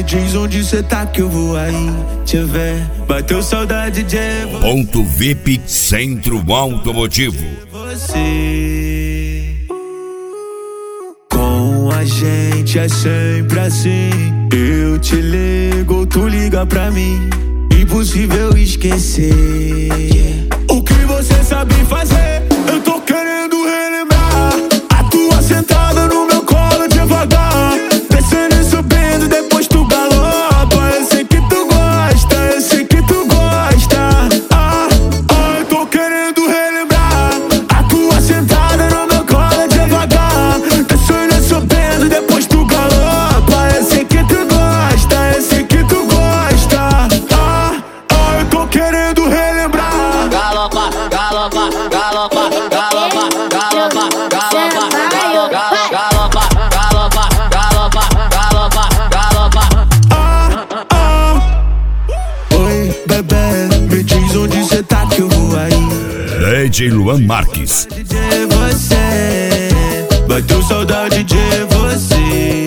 Me diz onde cê tá que eu vou aí te ver. Bateu saudade de você. Ponto VIP Centro Automotivo. Você com a gente é sempre assim. Eu te ligo, tu liga pra mim. Impossível esquecer o que você sabe fazer. Eu tô querendo relembrar a tua sentada no meu colo devagar, descendo e subindo, depois tu galopa. Eu sei que tu gosta, eu sei que tu gosta. Eu tô querendo relembrar a tua sentada no meu colo devagar, descendo e subindo, depois tu galopa. Eu sei que tu gosta, eu sei que tu gosta. Eu tô querendo relembrar. Galopa, galopa, galopa, galopa, galopa, galopa, galopa, galopa, galopa, galopa, galopa. Oi, bebê, me diz onde cê tá que eu vou aí. DJ Luan Marques. De você, bateu saudade de você.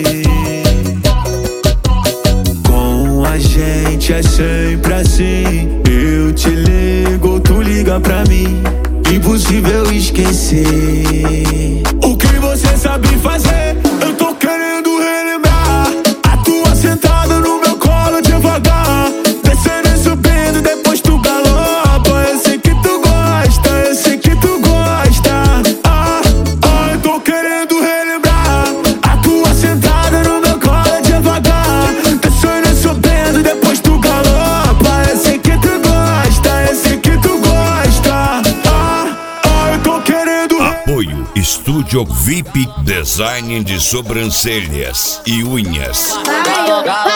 Com a gente é sempre assim. Eu te ligo, tu liga pra mim. Impossível esquecer o que você sabe fazer. Eu tô querendo relembrar a tua sentada no meu colo devagar, descendo e subindo, depois tu galopa. Eu sei que tu gosta, eu sei que tu gosta. Eu tô querendo relembrar a tua sentada no meu colo devagar, descendo e subindo, depois tu galopa. Eu sei que tu gosta, eu sei que tu gosta. Eu tô querendo. Apoio Estúdio VIP Design de sobrancelhas e unhas. Galopa,